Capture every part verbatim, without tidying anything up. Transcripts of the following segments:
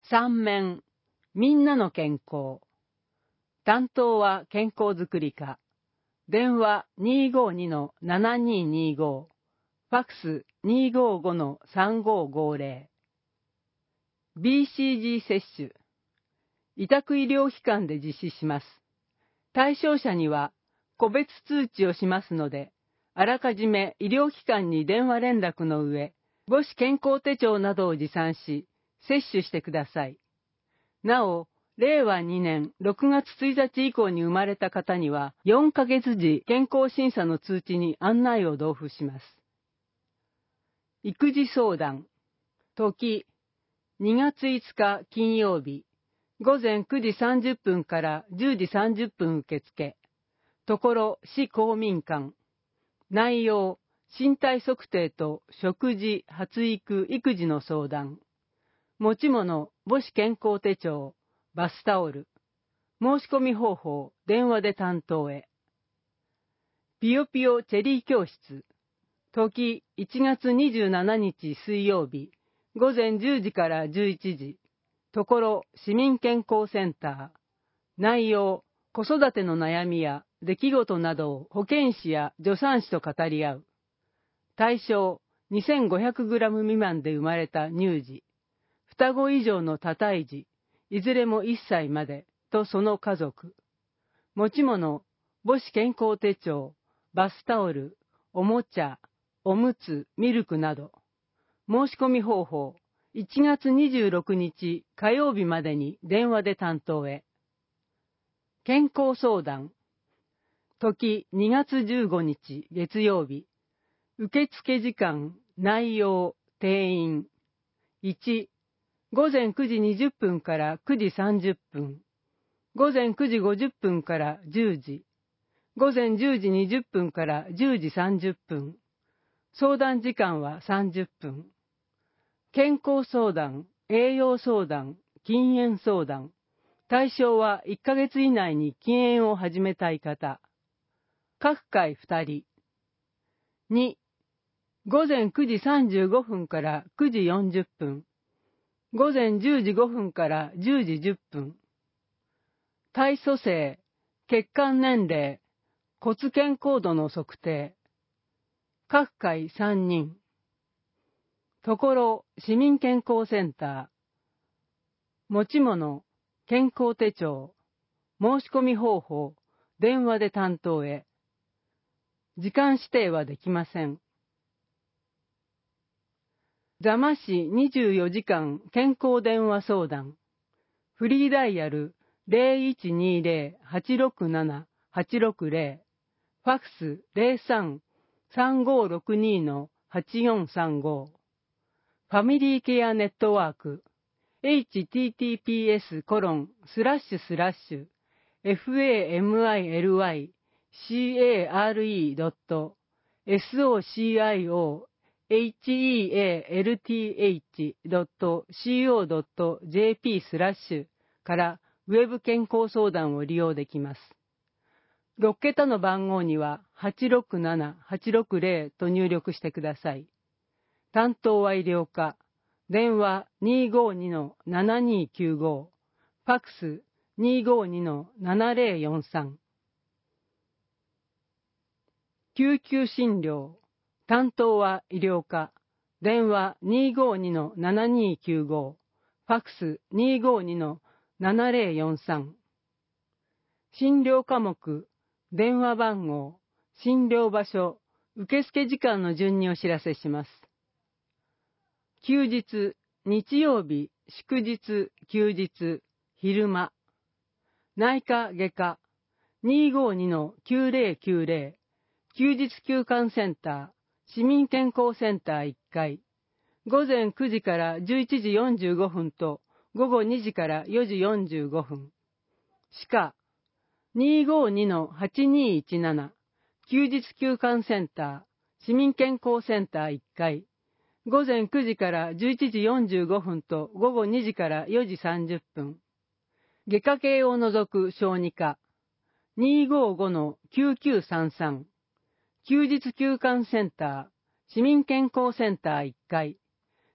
さん面、みんなの健康。担当は健康づくり課。電話 にーごーにのななにーにーご。ファックス にーごーごのさんごーごーぜろ。ビーシージー 接種。委託医療機関で実施します。対象者には個別通知をしますので、あらかじめ医療機関に電話連絡の上、母子健康手帳などを持参し、接種してください。なお、れいわにねんろくがつついたち以降に生まれた方には、よんかげつじ健康審査の通知に案内を同封します。育児相談。時、にがついつか金曜日、ごぜんくじさんじゅっぷんからじゅうじさんじゅっぷん受付。ところ市公民館。内容、身体測定と食事、発育、育児の相談。持ち物、母子健康手帳、バスタオル。申し込み方法、電話で担当へ。ぴよぴよチェリー教室。時、いちがつにじゅうしちにち水曜日、ごぜんじゅうじからじゅういちじ。ところ市民健康センター。内容、子育ての悩みや出来事などを保健師や助産師と語り合う。対象、にせんごひゃくグラム 未満で生まれた乳児。双子以上の多胎児、いずれもいっさいまでとその家族。持ち物、母子健康手帳、バスタオル、おもちゃ、おむつ、ミルクなど。申し込み方法、いちがつにじゅうろくにち火曜日までに電話で担当へ。健康相談。時にがつじゅうごにち月曜日。受付時間、内容、定員。いち、ごぜんくじにじゅっぷんからくじさんじゅっぷん。ごぜんくじごじゅっぷんからじゅうじ。ごぜんじゅうじにじゅっぷんからじゅうじさんじゅっぷん。相談時間はさんじゅっぷん。健康相談、栄養相談、禁煙相談。対象はいっかげつ以内に禁煙を始めたい方。各回ふたり。に、ごぜんくじさんじゅうごふんからくじよんじゅっぷん。ごぜんじゅうじごふんからじゅうじじゅっぷん。体組成、血管年齢、骨健康度の測定。各回さんにん。ところ市民健康センター。持ち物、健康手帳。申し込み方法、電話で担当へ。時間指定はできません。座間市にじゅうよじかん健康電話相談。フリーダイヤル ゼロいちにゼロ はちろくなな はちろくゼロ。ファックス ゼロさん さんごろくにのはちよんさんご。ファミリーケアネットワーク エイチティーティーピーエスコロンスラッシュスラッシュエフエーエムアイエルワイシーエーアールイードットエスオーシーアイオーエイチイーエーエルティーエイチドットシーオードットジェーピースラッシュからウェブ健康相談を利用できます。ろっけたの番号にははちろくなな はちろくゼロと入力してください。担当は医療課。電話 にーごーにのななにーきゅうご。ファックス にーごーにのななゼロよんさん。救急診療。担当は医療課。電話 にーごーにのななにーきゅうご。ファックス にーごーにのななゼロよんさん。診療科目、電話番号、診療場所、受付時間の順にお知らせします。休日、日曜日、祝日、休日、昼間。内科外科 にーごーにのきゅうゼロきゅうゼロ。休日休館センター、市民健康センターいっかい。ごぜんくじからじゅういちじよんじゅうごふんとごごにじからよじよんじゅうごふん。歯科 にーごーにのはちにーいちなな。休日休館センター、市民健康センターいっかい。ごぜんくじからじゅういちじよんじゅうごふんとごごにじからよじさんじゅっぷん。外科系を除く小児科 にーごーごのきゅうきゅうさんさん。休日休館センター、市民健康センターいっかい。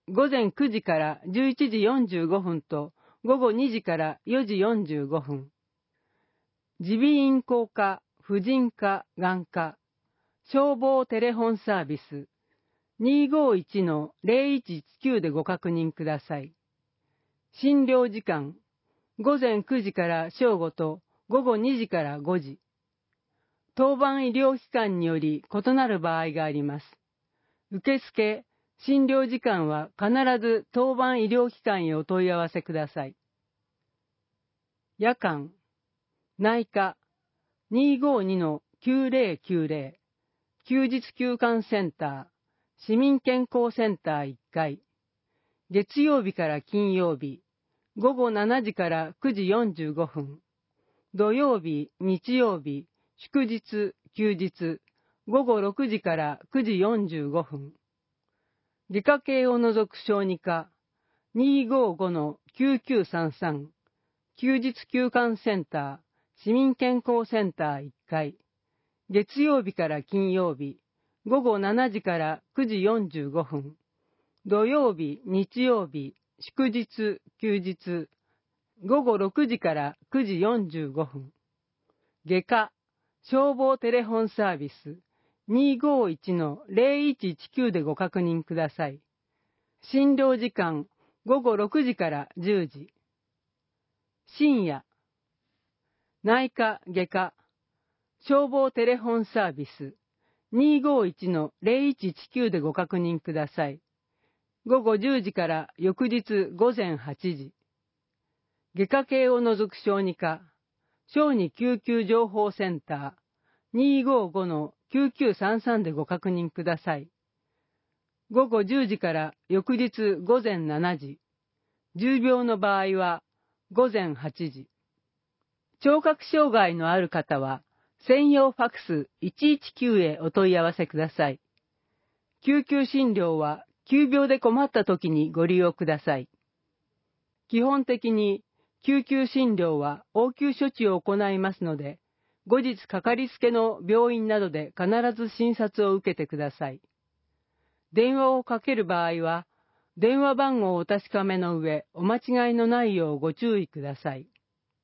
午前くじからじゅういちじよんじゅうごふんと午後にじからよじよんじゅうごふん。耳鼻咽喉科、婦人科、眼科、消防テレフォンサービス にーごーいちのゼロいちいちきゅう でご確認ください。診療時間、午前くじから正午と午後にじからごじ。当番医療機関により異なる場合があります。受付、診療時間は必ず当番医療機関へお問い合わせください。夜間、内科 にーごーにのきゅうぜろきゅうぜろ 休日休館センター、市民健康センターいっかい、月曜日から金曜日、午後しちじからくじよんじゅうごふん、土曜日、日曜日、祝日、休日、午後ろくじからくじよんじゅうごふん、外科系を除く小児科 にーごーごのきゅうきゅうさんさん、休日休館センター、市民健康センターいっかい、月曜日から金曜日、午後しちじからくじよんじゅうごふん、土曜日、日曜日、祝日、休日、午後ろくじからくじよんじゅうごふん。外科、消防テレフォンサービス にーごーいちのゼロいちいちきゅう でご確認ください。診療時間、午後ろくじからじゅうじ。深夜、内科、外科、消防テレフォンサービス にーごーいちのゼロいちいちきゅう でご確認ください。午後じゅうじから翌日午前はちじ。外科系を除く小児科、小児救急情報センター にーごーごのきゅうきゅうさんさん でご確認ください。午後じゅうじから翌日午前しちじ。重病の場合は午前はちじ。聴覚障害のある方は専用ファクスいちいちきゅうへお問い合わせください。救急診療は急病で困った時にご利用ください。基本的に救急診療は応急処置を行いますので、後日かかりつけの病院などで必ず診察を受けてください。電話をかける場合は、電話番号をお確かめの上、お間違いのないようご注意ください。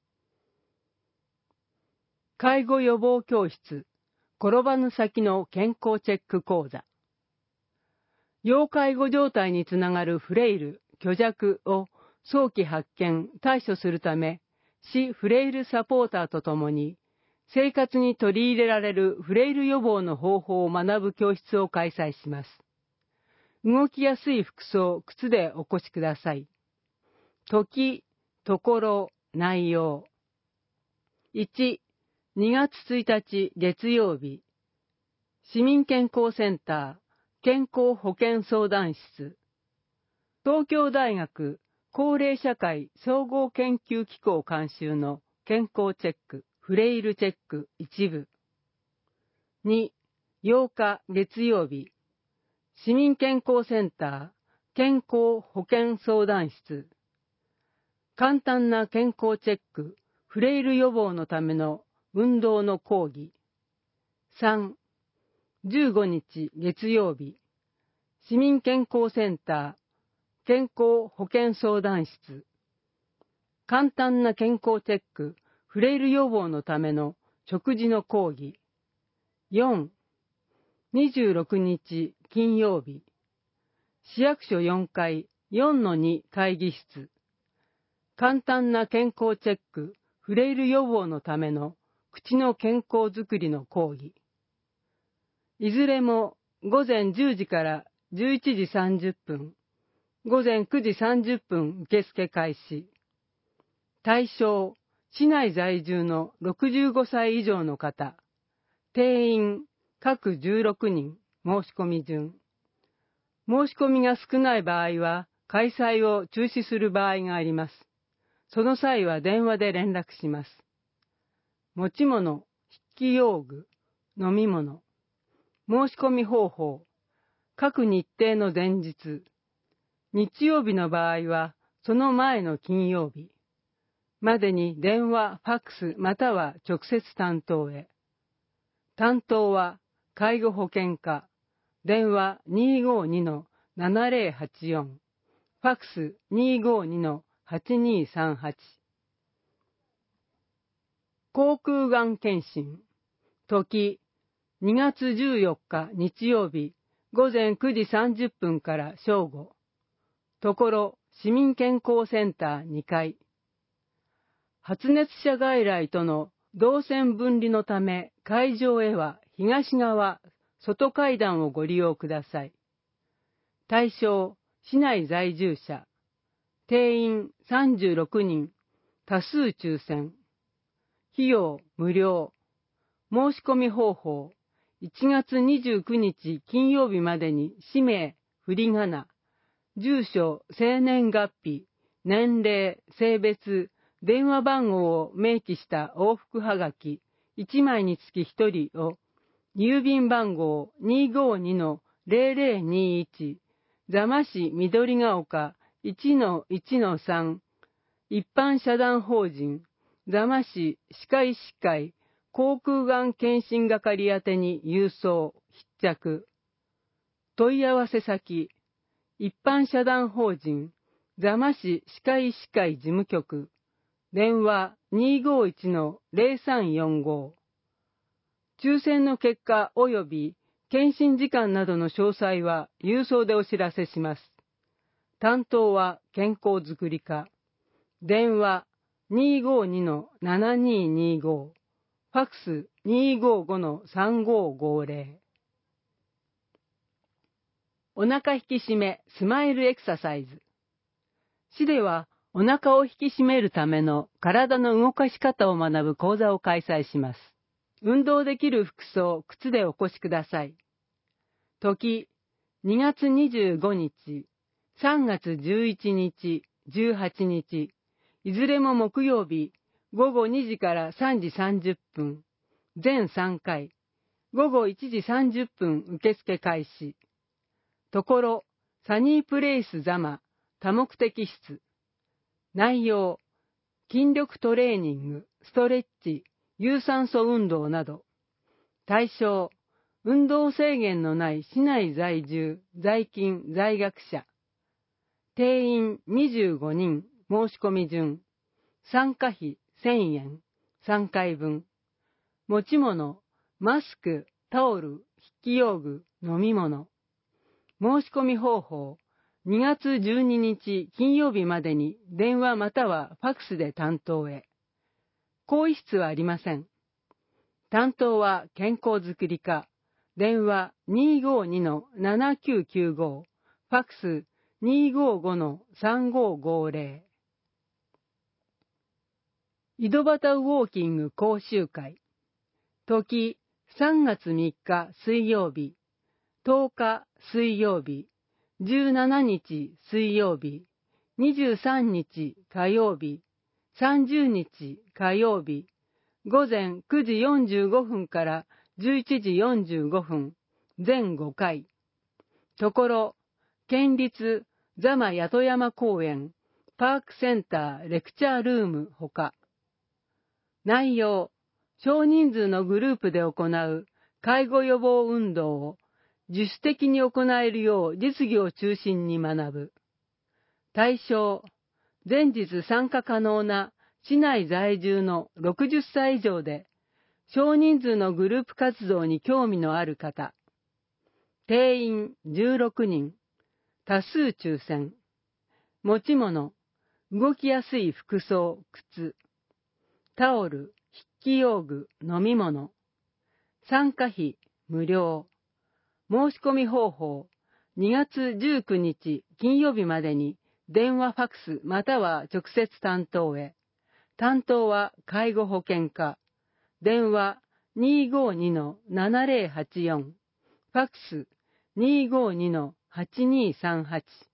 介護予防教室、転ばぬ先の健康チェック講座。要介護状態につながるフレイル、虚弱を早期発見、対処するため、市フレイルサポーターとともに、生活に取り入れられるフレイル予防の方法を学ぶ教室を開催します。動きやすい服装、靴でお越しください。時、ところ、内容。いち、にがつついたち月曜日、市民健康センター、健康保健相談室。東京大学高齢社会総合研究機構監修の健康チェック、フレイルチェック一部。に、ようか月曜日、市民健康センター、健康保健相談室。簡単な健康チェック、フレイル予防のための運動の講義。さん、じゅうごにち月曜日、市民健康センター、健康保健相談室。簡単な健康チェック、フレイル予防のための食事の講義。よん、にじゅうろくにち金曜日、市役所よんかい よんのに 会議室。簡単な健康チェック、フレイル予防のための口の健康づくりの講義。いずれも午前じゅうじからじゅういちじさんじゅっぷん、午前くじさんじゅっぷん受付開始。対象、市内在住のろくじゅうごさい以上の方。定員、各じゅうろくにん、申し込み順。申し込みが少ない場合は、開催を中止する場合があります。その際は電話で連絡します。持ち物、筆記用具、飲み物。申し込み方法、各日程の前日。日曜日の場合は、その前の金曜日までに電話、ファックスまたは直接担当へ。担当は介護保険課、電話 にーごーにのななぜろはちよん。 ファクス にーごーにのはちにーさんはち。口腔がん検診。時、にがつじゅうよっか日曜日、ごぜんくじさんじゅっぷんから正午。ところ、市民健康センターにかい。発熱者外来との動線分離のため、会場へは東側、外階段をご利用ください。対象、市内在住者。定員さんじゅうろくにん、多数抽選。費用無料。申し込み方法。いちがつにじゅうくにち金曜日までに氏名、振り仮名、住所、生年月日、年齢、性別、電話番号を明記した往復はがきいちまいにつきひとりを、郵便番号 にーごーにのぜろぜろにいち、座間市緑が丘 いちのいちのさん、一般社団法人、座間市歯科医師会口腔がん検診係宛てに郵送、必着。問い合わせ先、一般社団法人、座間市歯科医師会事務局、電話 にーごーいちのぜろさんよんご。抽選の結果及び検診時間などの詳細は郵送でお知らせします。担当は健康づくり課。電話 にーごーにのななにーにーご。ファクス にーごーごのさんごーごーぜろ。お腹引き締めスマイルエクササイズ。市ではお腹を引き締めるための体の動かし方を学ぶ講座を開催します。運動できる服装、靴でお越しください。時、にがつにじゅうごにち、さんがつじゅういちにち、じゅうはちにち、いずれも木曜日、ごごにじからさんじさんじゅっぷん、全さんかい、ごごいちじさんじゅっぷん受付開始。ところ、サニープレイス座間、多目的室。内容、筋力トレーニング、ストレッチ、有酸素運動など。対象、運動制限のない市内在住、在勤、在学者。定員にじゅうごにん、申し込み順。参加費せんえん、さんかいぶん。持ち物、マスク、タオル、筆記用具、飲み物。申し込み方法、にがつじゅうににち金曜日までに電話またはファクスで担当へ。更衣室はありません。担当は健康づくり課。電話 にーごーにのななきゅうきゅうご。ファクス にーごーごのさんごーごーぜろ。井戸端ウォーキング講習会。時、さんがつみっか水曜日。とおか水曜日。じゅうしちにち水曜日。にじゅうさんにち火曜日。さんじゅうにち火曜日。ごぜんくじよんじゅうごふんからじゅういちじよんじゅうごふん。全ごかい。ところ、県立座間八山公園、パークセンターレクチャールームほか。内容、少人数のグループで行う介護予防運動を自主的に行えるよう実技を中心に学ぶ。対象、前日参加可能な市内在住のろくじゅっさい以上で、少人数のグループ活動に興味のある方。定員じゅうろくにん、多数抽選。持ち物、動きやすい服装、靴。タオル、筆記用具、飲み物。参加費、無料。申し込み方法、にがつじゅうくにち金曜日までに電話ファクスまたは直接担当へ。担当は介護保険課。電話 にーごーにのななぜろはちよん。ファクス にーごーにのはちにーさんはち。